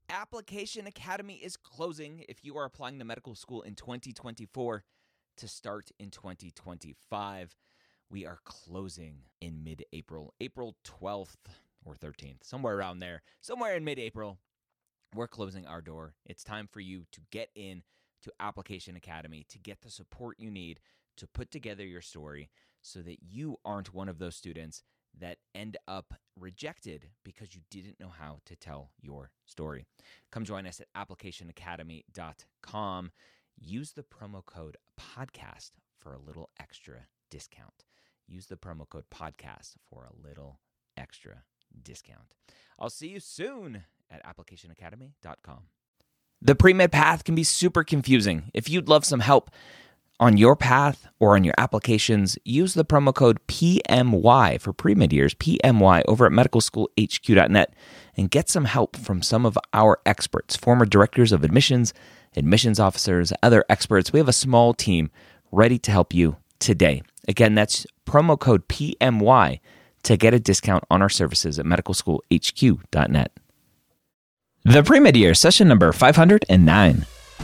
Application Academy is closing if you are applying to medical school in 2024 to start in 2025. We are closing in mid-April, April 12th or 13th, somewhere around there, somewhere in mid-April. We're closing our door. It's time for you to get in to Application Academy to get the support you need to put together your story so that you aren't one of those students that end up rejected because you didn't know how to tell your story. Come join us at applicationacademy.com. Use the promo code podcast for a little extra discount. Use the promo code podcast for a little extra discount. I'll see you soon at applicationacademy.com. The pre-med path can be super confusing. If you'd love some help on your path or on your applications, use the promo code PMY for pre-med years, PMY, over at medicalschoolhq.net and get some help from some of our experts, former directors of admissions, admissions officers, other experts. We have a small team ready to help you today. Again, that's promo code PMY to get a discount on our services at medicalschoolhq.net. The pre-med year, session number 509.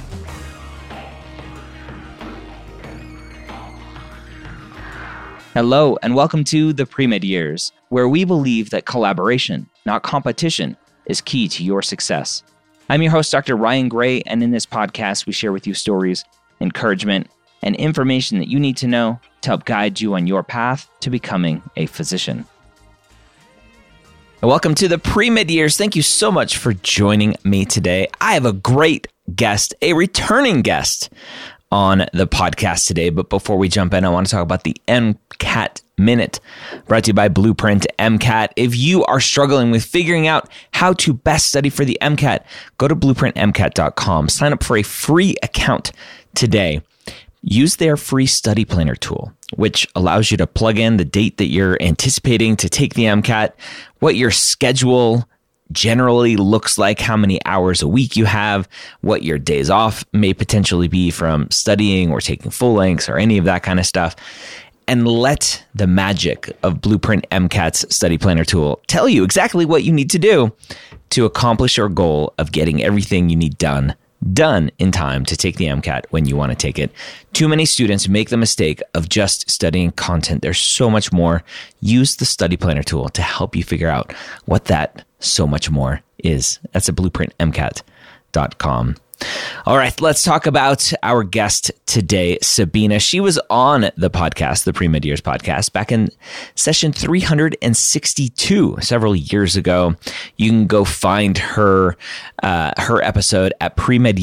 Hello, and welcome to the Pre-Med Years, where we believe that collaboration, not competition, is key to your success. I'm your host, Dr. Ryan Gray, and in this podcast, we share with you stories, encouragement, and information that you need to know to help guide you on your path to becoming a physician. Welcome to the Pre-Med Years. Thank you so much for joining me today. I have a great guest, a returning guest on the podcast today. But before we jump in, I want to talk about the MCAT Minute, brought to you by Blueprint MCAT. If you are struggling with figuring out how to best study for the MCAT, go to blueprintmcat.com. Sign up for a free account today. Use their free study planner tool, which allows you to plug in the date that you're anticipating to take the MCAT, what your schedule generally looks like, how many hours a week you have, what your days off may potentially be from studying or taking full lengths or any of that kind of stuff. And let the magic of Blueprint MCAT's study planner tool tell you exactly what you need to do to accomplish your goal of getting everything you need done in time to take the MCAT when you want to take it. Too many students make the mistake of just studying content. There's so much more. Use the study planner tool to help you figure out what that so much more is. That's at blueprintmcat.com. All right, let's talk about our guest today, Sabina. She was on the podcast, the Pre-Med Years podcast, back in session 362 several years ago. You can go find her episode at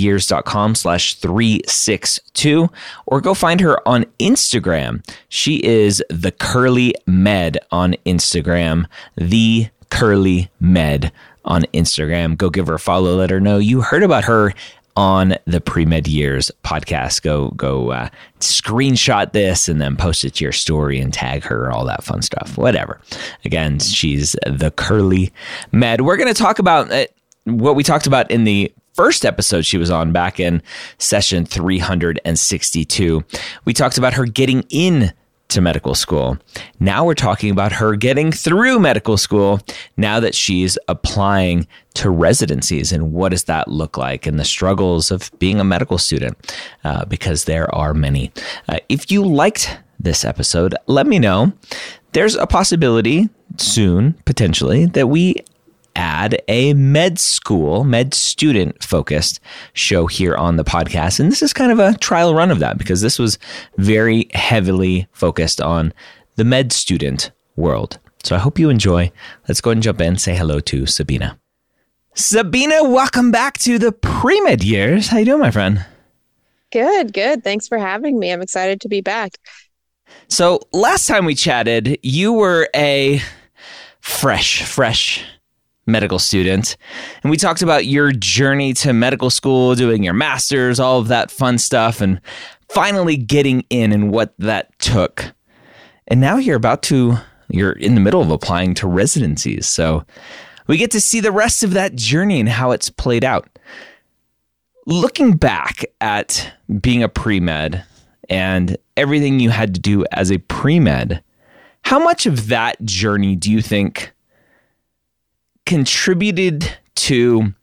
premedyears.com/362, or go find her on Instagram. She is the Curly Med on Instagram, the Curly Med on Instagram. Go give her a follow. Let her know you heard about her on the Pre-Med Years podcast. Go screenshot this and then post it to your story and tag her, all that fun stuff. Whatever. Again, she's the Curly Med. We're going to talk about what we talked about in the first episode she was on back in session 362. We talked about her getting in to medical school. Now we're talking about her getting through medical school now that she's applying to residencies, and what does that look like, and the struggles of being a medical student, because there are many. If you liked this episode, let me know. There's a possibility soon, potentially, that we add a med student focused show here on the podcast. And this is kind of a trial run of that, because this was very heavily focused on the med student world. So I hope you enjoy. Let's go ahead and jump in and say hello to Sabina. Sabina, welcome back to the Pre-Med Years. How you doing, my friend? Good. Thanks for having me. I'm excited to be back. So last time we chatted, you were a fresh medical student. And we talked about your journey to medical school, doing your master's, all of that fun stuff, and finally getting in and what that took. And now you're in the middle of applying to residencies. So we get to see the rest of that journey and how it's played out. Looking back at being a pre-med and everything you had to do as a pre-med, how much of that journey do you think contributed to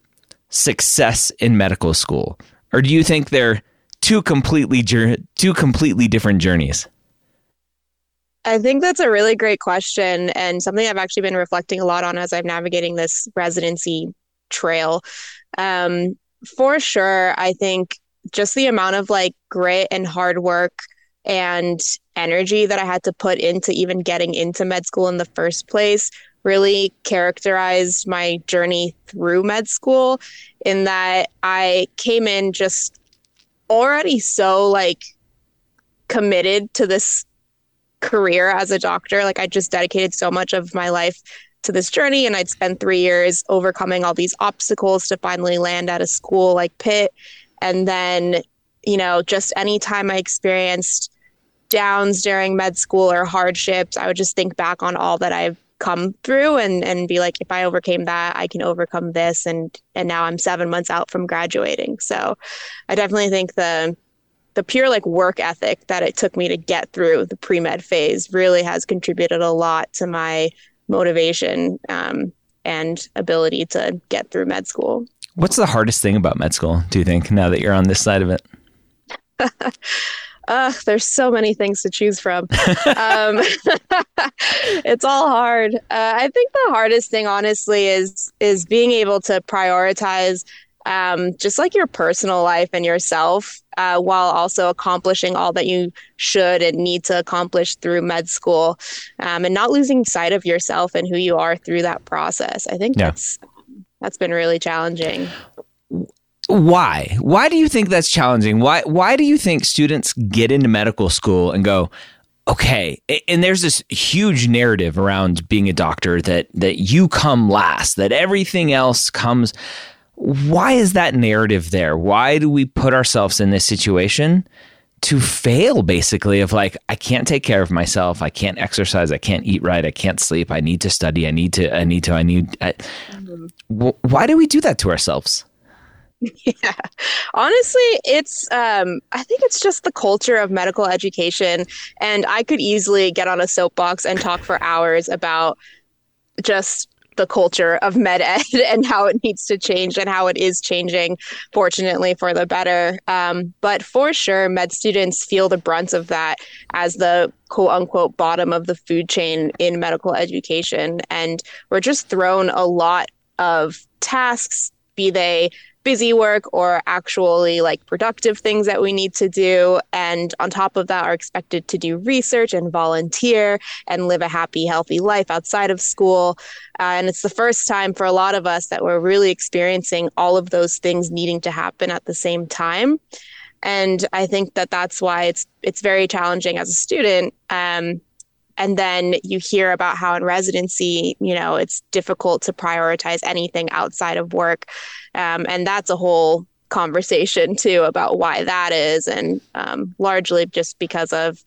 success in medical school? Or do you think they're two completely different journeys? I think that's a really great question and something I've actually been reflecting a lot on as I'm navigating this residency trail. For sure, I think just the amount of like grit and hard work and energy that I had to put into even getting into med school in the first place really characterized my journey through med school, in that I came in just already so like committed to this career as a doctor. Like I just dedicated so much of my life to this journey, and I'd spent 3 years overcoming all these obstacles to finally land at a school like Pitt. And then, just any time I experienced downs during med school or hardships, I would just think back on all that I've come through and be like, if I overcame that, I can overcome this. And now I'm 7 months out from graduating. So I definitely think the pure like work ethic that it took me to get through the pre-med phase really has contributed a lot to my motivation and ability to get through med school. What's the hardest thing about med school, do you think, now that you're on this side of it? There's so many things to choose from. It's all hard. I think the hardest thing, honestly, is being able to prioritize just like your personal life and yourself while also accomplishing all that you should and need to accomplish through med school, and not losing sight of yourself and who you are through that process. I think that's been really challenging. Why? Why do you think that's challenging? Why do you think students get into medical school and go, okay, and there's this huge narrative around being a doctor that you come last, that everything else comes. Why is that narrative there? Why do we put ourselves in this situation to fail, basically, of like, I can't take care of myself, I can't exercise, I can't eat right, I can't sleep, I need to study, why do we do that to ourselves? Yeah, honestly, it's I think it's just the culture of medical education, and I could easily get on a soapbox and talk for hours about just the culture of med ed and how it needs to change and how it is changing, fortunately, for the better. But for sure, med students feel the brunt of that as the quote unquote bottom of the food chain in medical education. And we're just thrown a lot of tasks, be they busy work or actually like productive things that we need to do. And on top of that, are expected to do research and volunteer and live a happy, healthy life outside of school. And it's the first time for a lot of us that we're really experiencing all of those things needing to happen at the same time. And I think that that's why it's very challenging as a student. And then you hear about how in residency, it's difficult to prioritize anything outside of work. And that's a whole conversation too about why that is. And largely just because of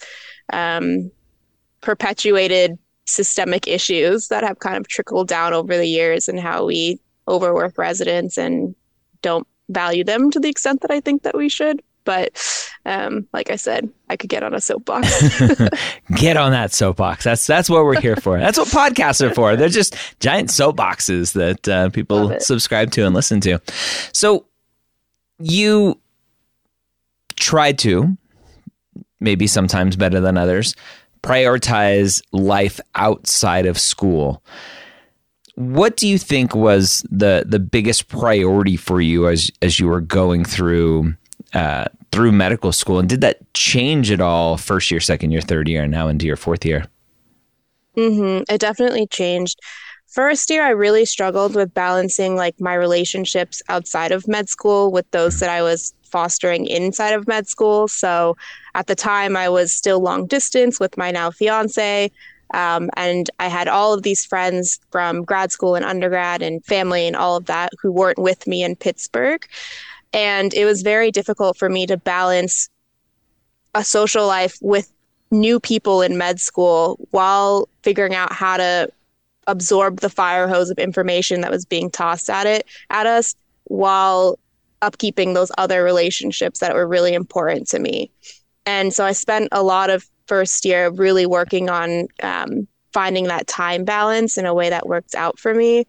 perpetuated systemic issues that have kind of trickled down over the years and how we overwork residents and don't value them to the extent that I think that we should. But like I said, I could get on a soapbox. Get on that soapbox. That's what we're here for. That's what podcasts are for. They're just giant soapboxes that people subscribe to and listen to. So you try to, maybe sometimes better than others, prioritize life outside of school. What do you think was the biggest priority for you as you were going through medical school? And did that change at all first year, second year, third year, and now into your fourth year? It definitely changed. First year, I really struggled with balancing like my relationships outside of med school with those that I was fostering inside of med school. So at the time, I was still long distance with my now fiance. And I had all of these friends from grad school and undergrad and family and all of that who weren't with me in Pittsburgh. And it was very difficult for me to balance a social life with new people in med school while figuring out how to absorb the fire hose of information that was being tossed at us while upkeeping those other relationships that were really important to me. And so I spent a lot of first year really working on finding that time balance in a way that worked out for me.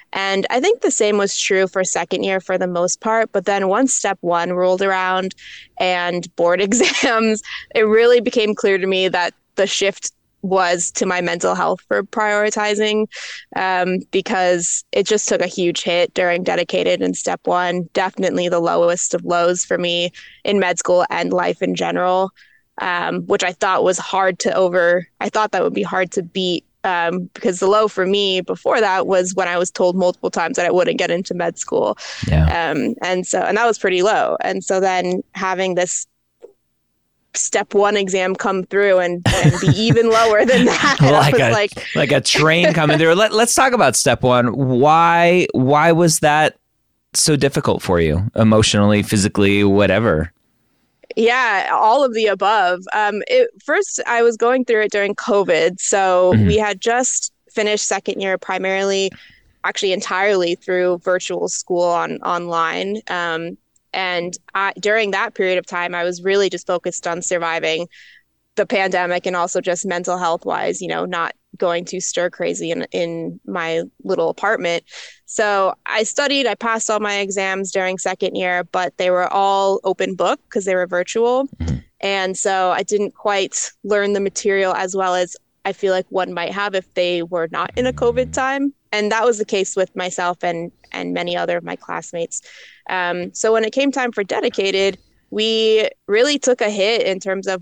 And I think the same was true for second year for the most part. But then once step one rolled around and board exams, it really became clear to me that the shift was to my mental health for prioritizing, because it just took a huge hit during dedicated and step one, definitely the lowest of lows for me in med school and life in general, which I thought was I thought that would be hard to beat, because the low for me before that was when I was told multiple times that I wouldn't get into med school. Yeah. And that was pretty low. And so then having this step one exam come through and be even lower than that. like a train coming through. Let's talk about step one. Why was that so difficult for you emotionally, physically, whatever? Yeah, all of the above. First, I was going through it during COVID. So we had just finished second year actually entirely through virtual school online. And during that period of time, I was really just focused on surviving the pandemic and also just mental health wise, not going too stir crazy in my little apartment. So I passed all my exams during second year, but they were all open book because they were virtual. And so I didn't quite learn the material as well as I feel like one might have if they were not in a COVID time. And that was the case with myself and many other of my classmates. So when it came time for dedicated, we really took a hit in terms of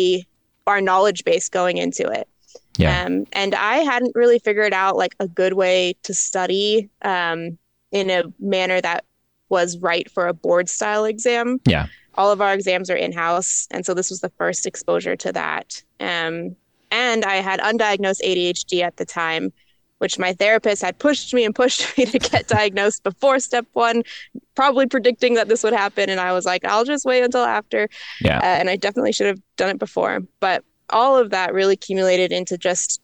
our knowledge base going into it. Yeah. And I hadn't really figured out like a good way to study in a manner that was right for a board style exam. Yeah. All of our exams are in-house. And so this was the first exposure to that. And I had undiagnosed ADHD at the time, which my therapist had pushed me to get diagnosed before step one, probably predicting that this would happen. And I was like, I'll just wait until after. Yeah. And I definitely should have done it before. But all of that really accumulated into just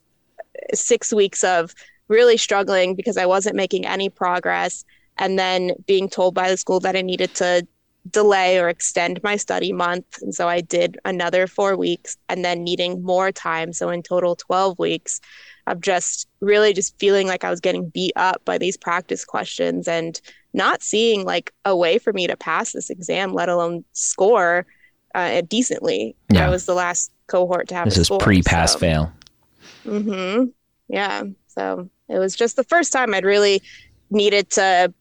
6 weeks of really struggling because I wasn't making any progress. And then being told by the school that I needed to delay or extend my study month. And so I did another 4 weeks and then needing more time. So in total, 12 weeks of just really just feeling like I was getting beat up by these practice questions and not seeing like a way for me to pass this exam, let alone score decently. Yeah. I was the last cohort to have this is pre-pass fail. Mm-hmm. Yeah. So it was just the first time I'd really needed to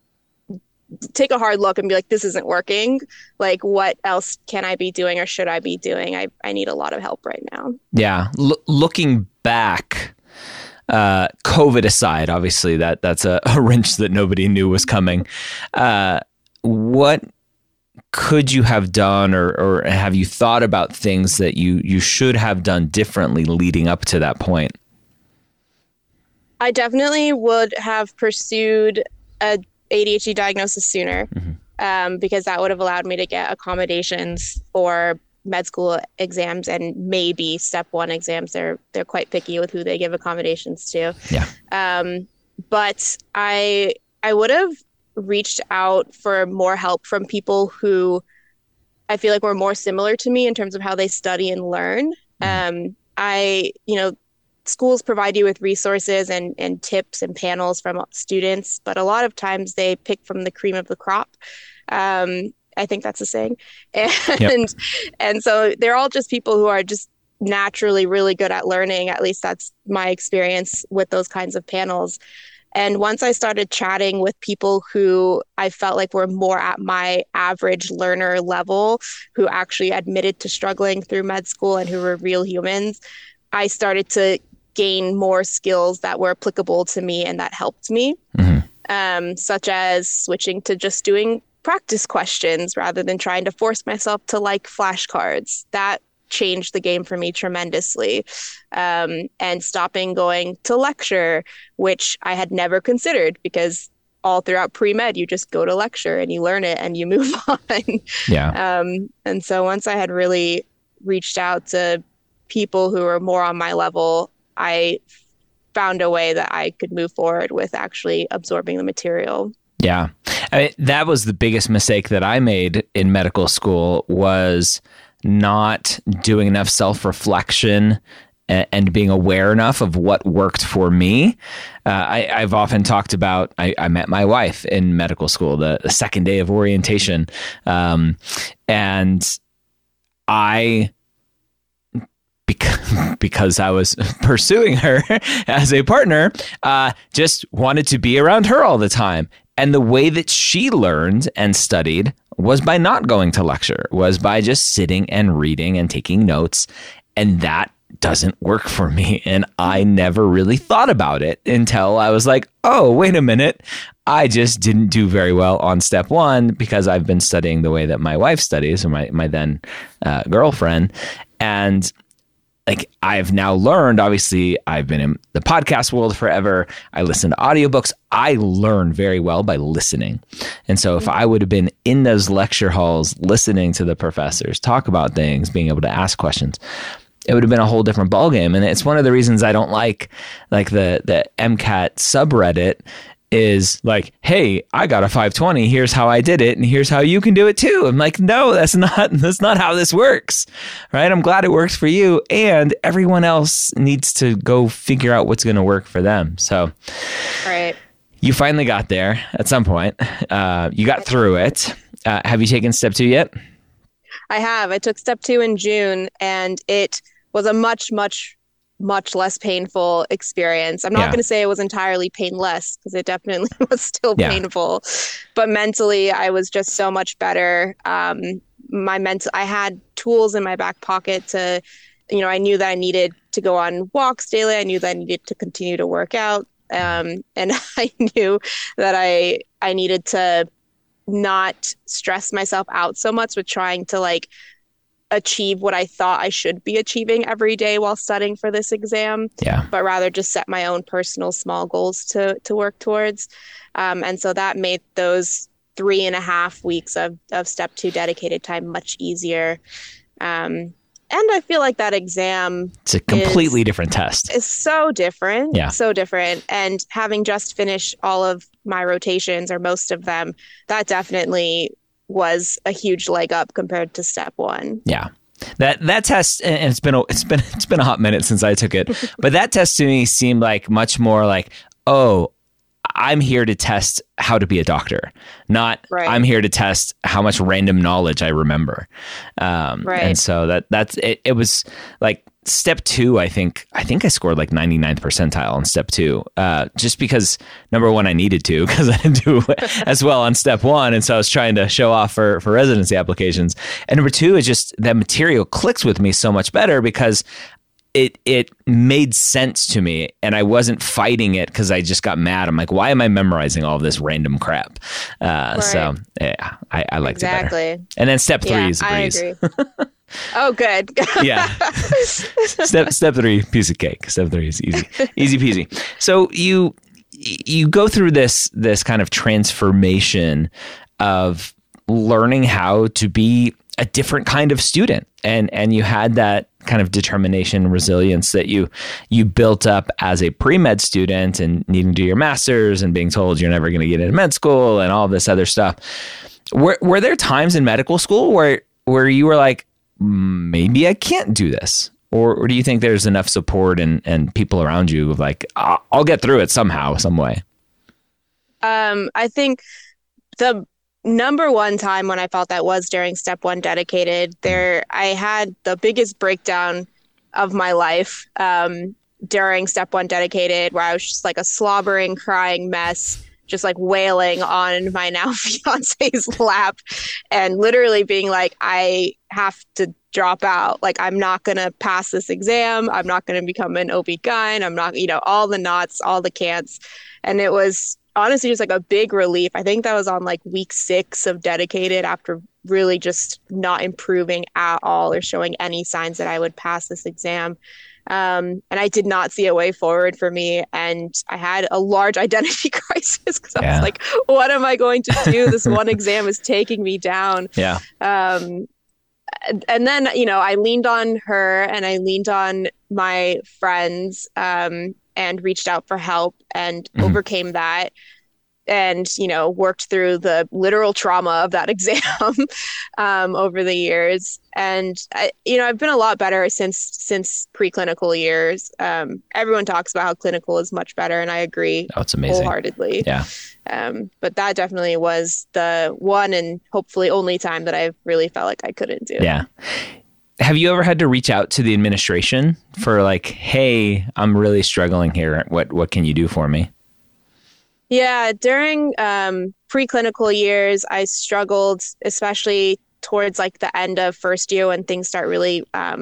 take a hard look and be like, this isn't working. Like, what else can I be doing or should I be doing? I need a lot of help right now. Yeah. Looking back, COVID aside, obviously that's a wrench that nobody knew was coming. What could you have done or have you thought about things that you should have done differently leading up to that point? I definitely would have pursued a ADHD diagnosis sooner, because that would have allowed me to get accommodations for med school exams and maybe step one exams. They're quite picky with who they give accommodations to. Yeah. But I would have reached out for more help from people who I feel like were more similar to me in terms of how they study and learn. Schools provide you with resources and tips and panels from students, but a lot of times they pick from the cream of the crop. I think that's a saying. And so they're all just people who are just naturally really good at learning. At least that's my experience with those kinds of panels. And once I started chatting with people who I felt like were more at my average learner level, who actually admitted to struggling through med school and who were real humans, I started to gain more skills that were applicable to me and that helped me, such as switching to just doing practice questions rather than trying to force myself to like flashcards. That changed the game for me tremendously. And stopping going to lecture, which I had never considered because all throughout pre-med, you just go to lecture and you learn it and you move on. Yeah. And so once I had really reached out to people who were more on my level, I found a way that I could move forward with actually absorbing the material. Yeah. That was the biggest mistake that I made in medical school, was not doing enough self-reflection and being aware enough of what worked for me. I've often talked about, I met my wife in medical school, the second day of orientation. And I, because I was pursuing her as a partner, just wanted to be around her all the time. And the way that she learned and studied was by not going to lecture, was by just sitting and reading and taking notes. And that doesn't work for me. And I never really thought about it until I was like, oh, wait a minute. I just didn't do very well on step one because I've been studying the way that my wife studies, or my then girlfriend. And like, I've now learned, obviously, I've been in the podcast world forever. I listen to audiobooks. I learn very well by listening. And so if I would have been in those lecture halls, listening to the professors talk about things, being able to ask questions, it would have been a whole different ballgame. And it's one of the reasons I don't like the MCAT subreddit is like, hey, I got a 520. Here's how I did it. And here's how you can do it too. I'm like, no, that's not how this works. Right. I'm glad it works for you. And everyone else needs to go figure out what's going to work for them. So right. You finally got there at some point. You got through it. Have you taken step 2 yet? I have. I took step 2 in June, and it was a much less painful experience. I'm not going to say it was entirely painless, because it definitely was still painful, but mentally I was just so much better. I had tools in my back pocket to, I knew that I needed to go on walks daily. I knew that I needed to continue to work out. And I knew that I needed to not stress myself out so much with trying to achieve what I thought I should be achieving every day while studying for this exam, but rather just set my own personal small goals to work towards. And so that made those 3.5 weeks of step 2 dedicated time much easier. And I feel like that exam, it's a completely different test. It's so different. Yeah. So different. And having just finished all of my rotations, or most of them, that definitely was a huge leg up compared to step 1. Yeah. That test, and it's been a hot minute since I took it, but that test to me seemed like much more like, oh, I'm here to test how to be a doctor, not I'm here to test how much random knowledge I remember. And so that's it. It was like step 2. I think I scored like 99th percentile on step 2, just because number one, I needed to, because I didn't do as well on step 1. And so I was trying to show off for residency applications. And number 2 is just that material clicks with me so much better because it made sense to me, and I wasn't fighting it because I just got mad. I'm like, why am I memorizing all of this random crap? So yeah, I liked it better. And then step 3 is a breeze. I agree. Oh, good. Yeah. Step 3, piece of cake. Step 3 is easy peasy. So you go through this kind of transformation of learning how to be a different kind of student. And you had that kind of determination and resilience that you built up as a pre-med student, and needing to do your master's and being told you're never going to get into med school and all this other stuff. Were there times in medical school where you were like, maybe I can't do this? Or do you think there's enough support and people around you of like, I'll get through it somehow, some way? I think the number one time when I felt that was during step 1 dedicated. I had the biggest breakdown of my life during step 1 dedicated, where I was just like a slobbering, crying mess, just like wailing on my now fiance's lap, and literally being like, I have to drop out. Like, I'm not going to pass this exam. I'm not going to become an OB-GYN. I'm not, all the nots, all the can'ts. And it was honestly just like a big relief. I think that was on like week 6 of dedicated, after really just not improving at all or showing any signs that I would pass this exam. And I did not see a way forward for me. And I had a large identity crisis, because I was like, what am I going to do? This one exam is taking me down. Yeah. And then, I leaned on her, and I leaned on my friends, and reached out for help, and overcame that. and, worked through the literal trauma of that exam over the years. And I've been a lot better since preclinical years. Everyone talks about how clinical is much better, and I agree. Oh, it's amazing. Wholeheartedly. Yeah. But that definitely was the one and hopefully only time that I really felt like I couldn't do. Yeah. Have you ever had to reach out to the administration for like, hey, I'm really struggling here. What can you do for me? Yeah, during preclinical years, I struggled, especially towards like the end of first year when things start really,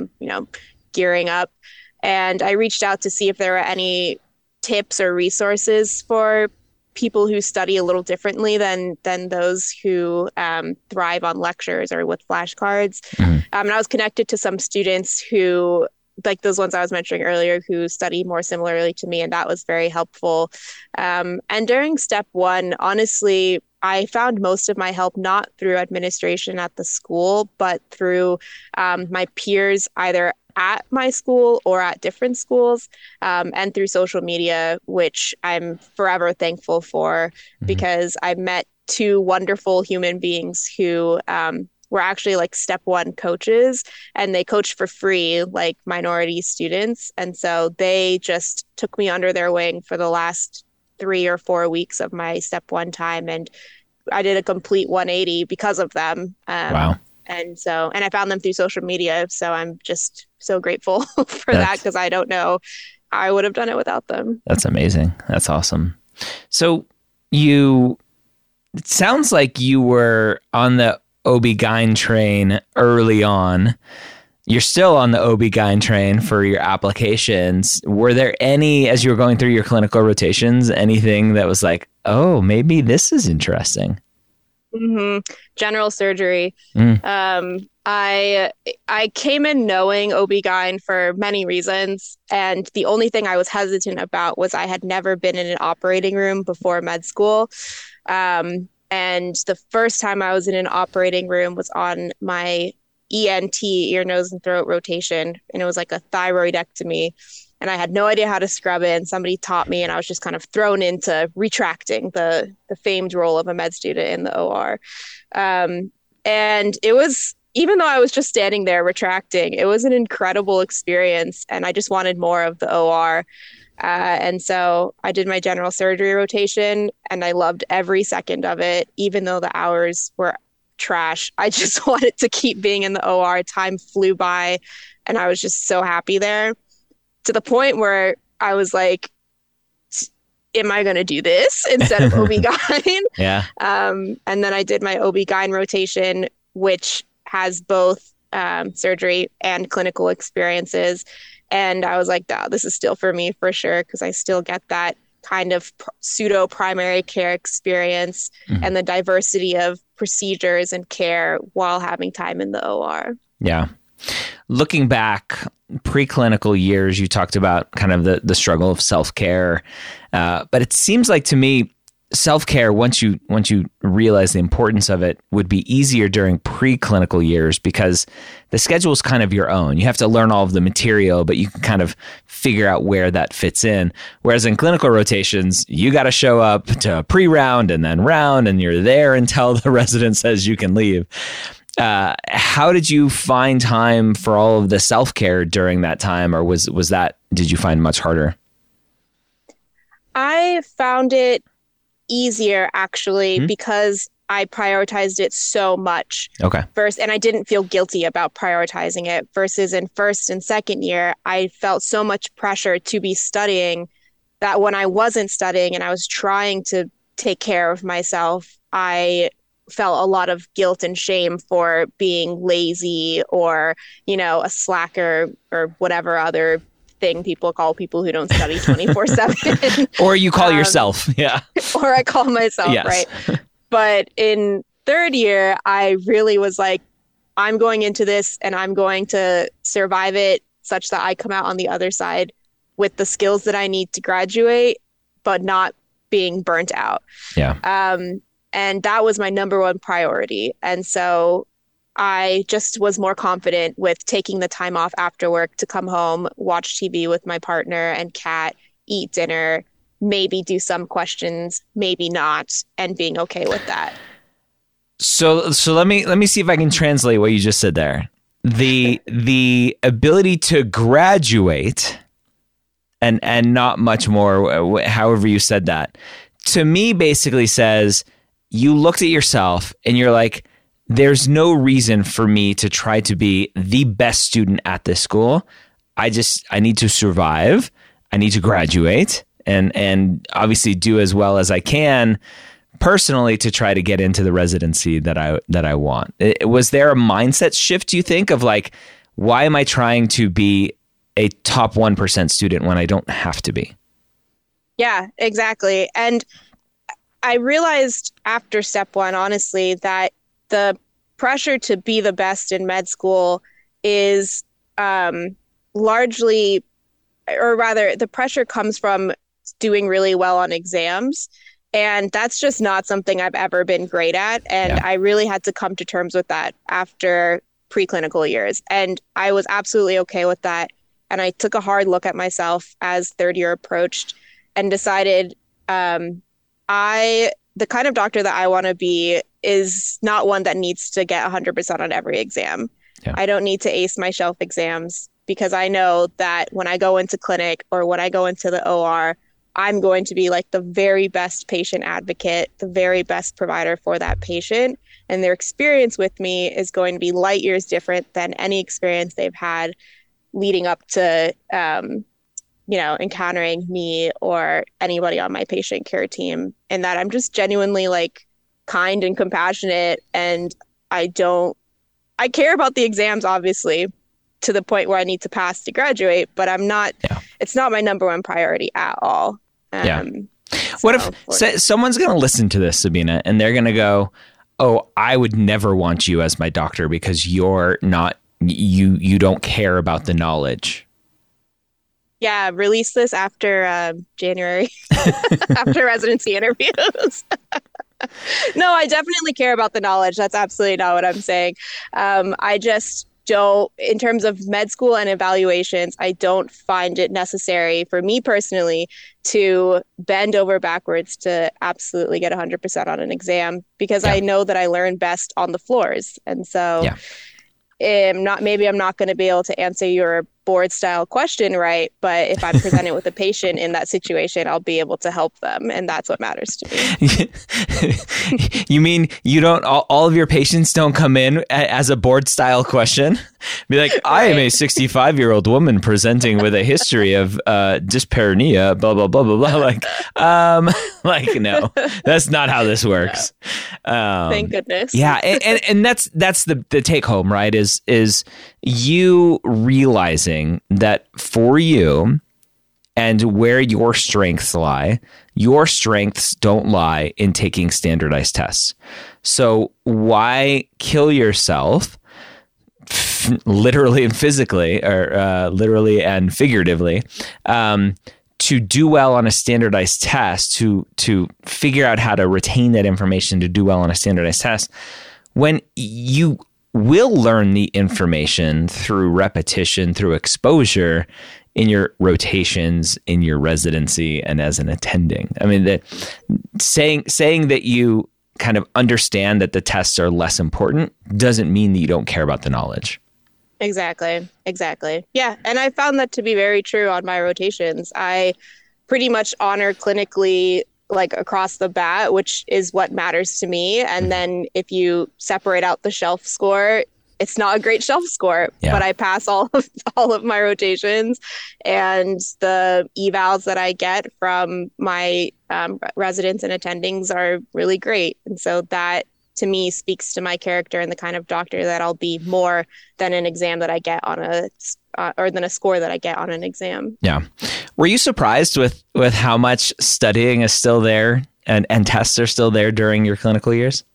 gearing up. And I reached out to see if there were any tips or resources for people who study a little differently than those who thrive on lectures or with flashcards. Mm-hmm. And I was connected to some students who, like those ones I was mentioning earlier, who study more similarly to me, and that was very helpful. And during step one, honestly, I found most of my help not through administration at the school, but through my peers, either at my school or at different schools, and through social media, which I'm forever thankful for, because I met two wonderful human beings who were actually like step one coaches, and they coached for free, like minority students. And so they just took me under their wing for the last 3 or 4 weeks of my step one time. And I did a complete 180 because of them. Wow. And I found them through social media. So I'm just so grateful for that, because I don't know I would have done it without them. That's amazing. That's awesome. So it sounds like you were on the OB-GYN train early on. You're still on the OB-GYN train for your applications. Were there any, as you were going through your clinical rotations, anything that was like, oh, maybe this is interesting? Mm-hmm. General surgery. I came in knowing OB-GYN for many reasons. And the only thing I was hesitant about was I had never been in an operating room before med school. And the first time I was in an operating room was on my ENT, ear, nose, and throat rotation. And it was like a thyroidectomy. And I had no idea how to scrub it. And somebody taught me, and I was just kind of thrown into retracting the famed role of a med student in the OR. And it was, even though I was just standing there retracting, it was an incredible experience. And I just wanted more of the OR. And so I did my general surgery rotation, and I loved every second of it, even though the hours were trash. I just wanted to keep being in the OR. Time flew by, and I was just so happy there, to the point where I was like, am I going to do this instead of OB-GYN? Yeah. And then I did my OB-GYN rotation, which has both surgery and clinical experiences. And I was like, oh, this is still for me for sure, because I still get that kind of pseudo primary care experience and the diversity of procedures and care while having time in the OR. Yeah. Looking back, preclinical years, you talked about kind of the struggle of self-care. But it seems like to me, self-care, once you realize the importance of it, would be easier during preclinical years, because the schedule is kind of your own. You have to learn all of the material, but you can kind of figure out where that fits in. Whereas in clinical rotations, you got to show up to a pre-round and then round, and you're there until the resident says you can leave. How did you find time for all of the self-care during that time, or did you find much harder? I found it easier, actually, because I prioritized it so much. Okay. First, and I didn't feel guilty about prioritizing it, versus in first and second year, I felt so much pressure to be studying that when I wasn't studying and I was trying to take care of myself, I felt a lot of guilt and shame for being lazy or, a slacker or whatever other thing people call people who don't study 24/7. Or you call yourself. Yeah. Or I call myself, yes. Right? But in third year, I really was like, I'm going into this and I'm going to survive it such that I come out on the other side with the skills that I need to graduate, but not being burnt out. Yeah. And that was my number one priority. And so I just was more confident with taking the time off after work to come home, watch TV with my partner and cat, eat dinner, maybe do some questions, maybe not, and being okay with that. So let me see if I can translate what you just said there. The ability to graduate and not much more, however you said that, to me basically says you looked at yourself and you're like, there's no reason for me to try to be the best student at this school. I need to survive. I need to graduate and obviously do as well as I can personally to try to get into the residency that I want. Was there a mindset shift, do you think, of like, why am I trying to be a top 1% student when I don't have to be? Yeah, exactly. And I realized after step one, honestly, that the pressure to be the best in med school is largely, or rather, the pressure comes from doing really well on exams. And that's just not something I've ever been great at. And I really had to come to terms with that after preclinical years. And I was absolutely okay with that. And I took a hard look at myself as third year approached and decided the kind of doctor that I want to be is not one that needs to get 100% on every exam. Yeah. I don't need to ace my shelf exams because I know that when I go into clinic or when I go into the OR, I'm going to be like the very best patient advocate, the very best provider for that patient. And their experience with me is going to be light years different than any experience they've had leading up to, encountering me or anybody on my patient care team. And that I'm just genuinely like kind and compassionate. And I care about the exams, obviously, to the point where I need to pass to graduate, but it's not my number one priority at all. What if someone's going to listen to this, Sabina, and they're going to go, oh, I would never want you as my doctor because you don't care about the knowledge. Yeah, release this after January, after residency interviews. No, I definitely care about the knowledge. That's absolutely not what I'm saying. I just don't, in terms of med school and evaluations, I don't find it necessary for me personally to bend over backwards to absolutely get 100% on an exam because I know that I learn best on the floors. And so maybe I'm not going to be able to answer your board style question right, but if I'm presented with a patient in that situation, I'll be able to help them. And that's what matters to me. You mean you don't, all of your patients don't come in as a board style question? Be like, I am a 65-year-old woman presenting with a history of dyspareunia, blah, blah, blah, blah, blah. Like, no, that's not how this works. Thank goodness. Yeah. And that's the take home, right? Is you realizing that for you and where your strengths lie, your strengths don't lie in taking standardized tests. So why kill yourself literally and physically, or literally and figuratively, to do well on a standardized test, to figure out how to retain that information to do well on a standardized test, when you will learn the information through repetition, through exposure in your rotations, in your residency, and as an attending. I mean, saying that you kind of understand that the tests are less important doesn't mean that you don't care about the knowledge. Exactly. Yeah. And I found that to be very true on my rotations. I pretty much honor clinically like across the bat, which is what matters to me. And then if you separate out the shelf score, it's not a great shelf score, but I pass all of my rotations, and the evals that I get from my residents and attendings are really great. And so that to me speaks to my character and the kind of doctor that I'll be more than an exam that I get on or than a score that I get on an exam. Yeah. Were you surprised with how much studying is still there and tests are still there during your clinical years?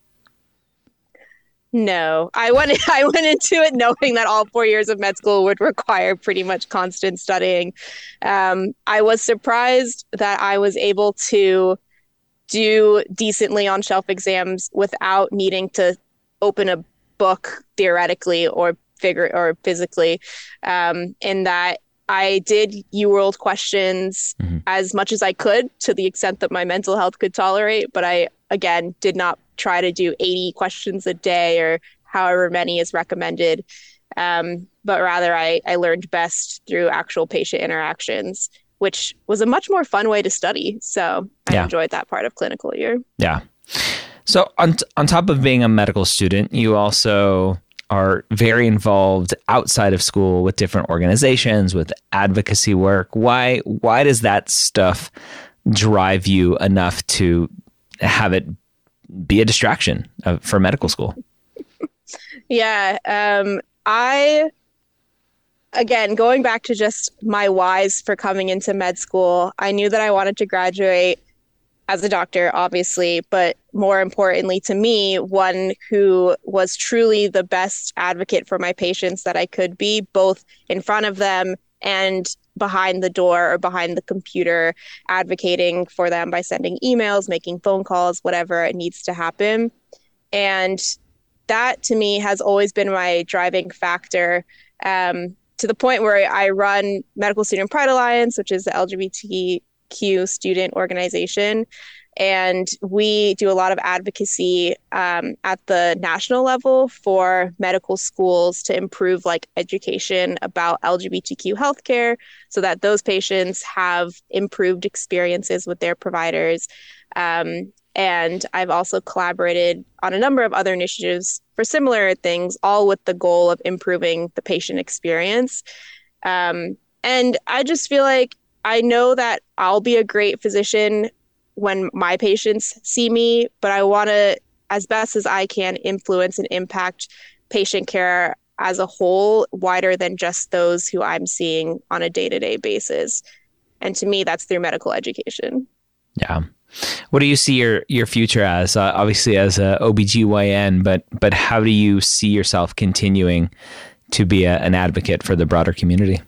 No, I went into it knowing that all 4 years of med school would require pretty much constant studying. I was surprised that I was able to do decently on shelf exams without needing to open a book theoretically or physically, in that I did UWorld questions as much as I could to the extent that my mental health could tolerate. But I, again, did not try to do 80 questions a day or however many is recommended. But rather, I learned best through actual patient interactions, which was a much more fun way to study. So I enjoyed that part of clinical year. Yeah. So on top of being a medical student, you also are very involved outside of school with different organizations, with advocacy work. Why does that stuff drive you enough to have it be a distraction for medical school? Yeah. Again, going back to just my whys for coming into med school, I knew that I wanted to graduate as a doctor, obviously, but more importantly to me, one who was truly the best advocate for my patients that I could be, both in front of them and behind the door or behind the computer, advocating for them by sending emails, making phone calls, whatever it needs to happen. And that to me has always been my driving factor, to the point where I run Medical Student Pride Alliance, which is the LGBTQ student organization. And we do a lot of advocacy at the national level for medical schools to improve education about LGBTQ healthcare so that those patients have improved experiences with their providers. And I've also collaborated on a number of other initiatives for similar things, all with the goal of improving the patient experience. And I just feel like I know that I'll be a great physician when my patients see me, but I want to, as best as I can, influence and impact patient care as a whole, wider than just those who I'm seeing on a day-to-day basis. And to me, that's through medical education. Yeah. What do you see your future as? Obviously as a OBGYN, but how do you see yourself continuing to be an advocate for the broader community?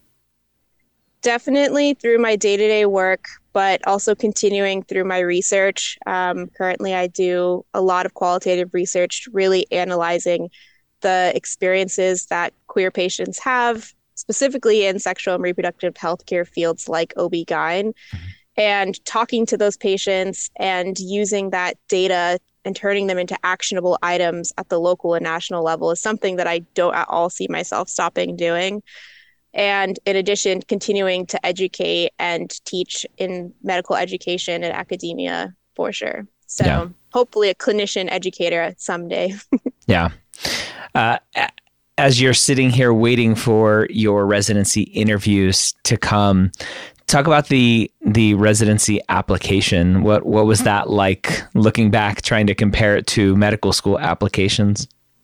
Definitely through my day-to-day work, but also continuing through my research. Currently, I do a lot of qualitative research, really analyzing the experiences that queer patients have, specifically in sexual and reproductive healthcare fields like OB-GYN. And talking to those patients and using that data and turning them into actionable items at the local and national level is something that I don't at all see myself stopping doing. And in addition, continuing to educate and teach in medical education and academia for sure. So hopefully a clinician educator someday. Yeah. As you're sitting here waiting for your residency interviews to come, talk about the residency application. What was that like looking back, trying to compare it to medical school applications?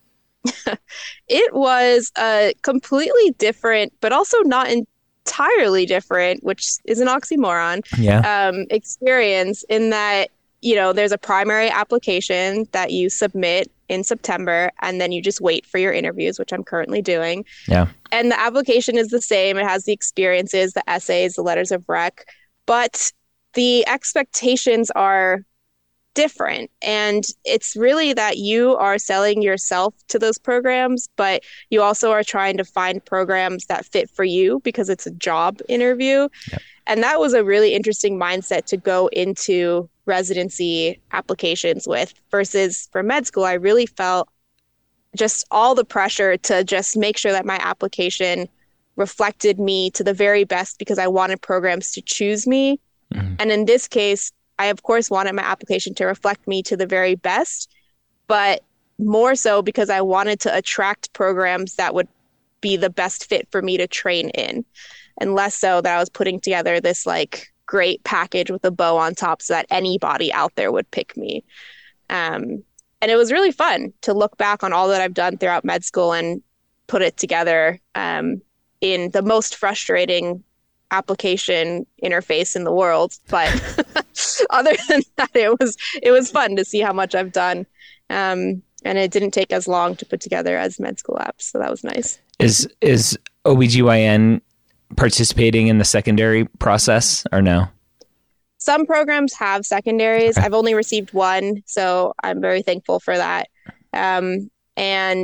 It was a completely different, but also not entirely different, which is an oxymoron, experience in that, there's a primary application that you submit in September, and then you just wait for your interviews, which I'm currently doing. Yeah. And the application is the same. It has the experiences, the essays, the letters of rec, but the expectations are different. And it's really that you are selling yourself to those programs, but you also are trying to find programs that fit for you because it's a job interview. Yep. And that was a really interesting mindset to go into residency applications with, versus for med school, I really felt just all the pressure to just make sure that my application reflected me to the very best because I wanted programs to choose me. Mm-hmm. And in this case, I, of course, wanted my application to reflect me to the very best, but more so because I wanted to attract programs that would be the best fit for me to train in, and less so that I was putting together this great package with a bow on top so that anybody out there would pick me. And it was really fun to look back on all that I've done throughout med school and put it together in the most frustrating application interface in the world, but other than that, it was fun to see how much I've done, and it didn't take as long to put together as med school apps, so that was nice. Is OBGYN participating in the secondary process or no? Some programs have secondaries. Okay. I've only received one, so I'm very thankful for that. And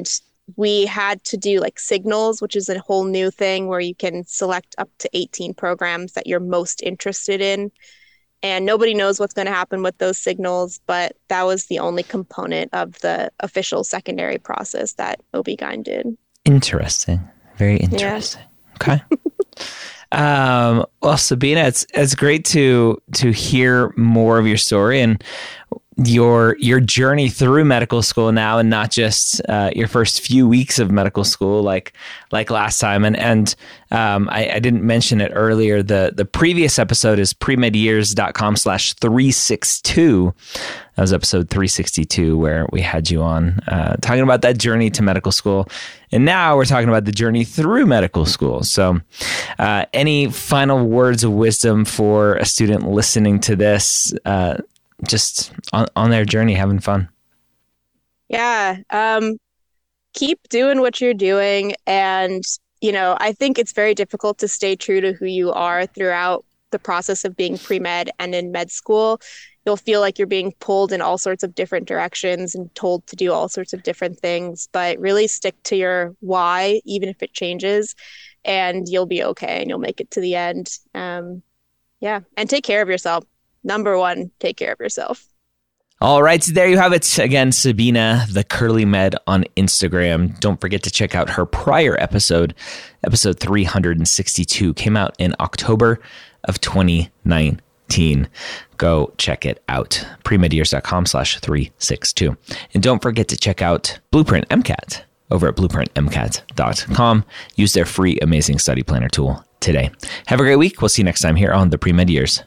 we had to do like signals, which is a whole new thing where you can select up to 18 programs that you're most interested in. And nobody knows what's going to happen with those signals, but that was the only component of the official secondary process that OB-GYN did. Interesting. Very interesting. Yeah. Okay. Well, Sabina, it's great to hear more of your story and your journey through medical school now, and not just your first few weeks of medical school like last time. And I didn't mention it earlier. The previous episode is premedyears.com/362. That was episode 362, where we had you on talking about that journey to medical school. And now we're talking about the journey through medical school. So any final words of wisdom for a student listening to this, just on their journey, having fun? Yeah. Keep doing what you're doing. And, I think it's very difficult to stay true to who you are throughout the process of being pre-med and in med school. You'll feel like you're being pulled in all sorts of different directions and told to do all sorts of different things, but really stick to your why, even if it changes, and you'll be okay and you'll make it to the end. And take care of yourself. Number one, take care of yourself. All right, so there you have it. Again, Sabina, the Curly Med on Instagram. Don't forget to check out her prior episode 362, came out in October of 2019. Go check it out. premedyears.com/362. And don't forget to check out Blueprint MCAT over at blueprintmcat.com. Use their free amazing study planner tool today. Have a great week. We'll see you next time here on the Pre-Med Years.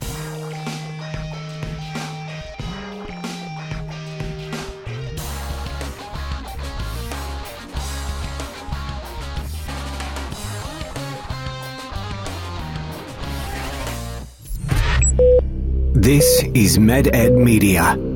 This is MedEd Media.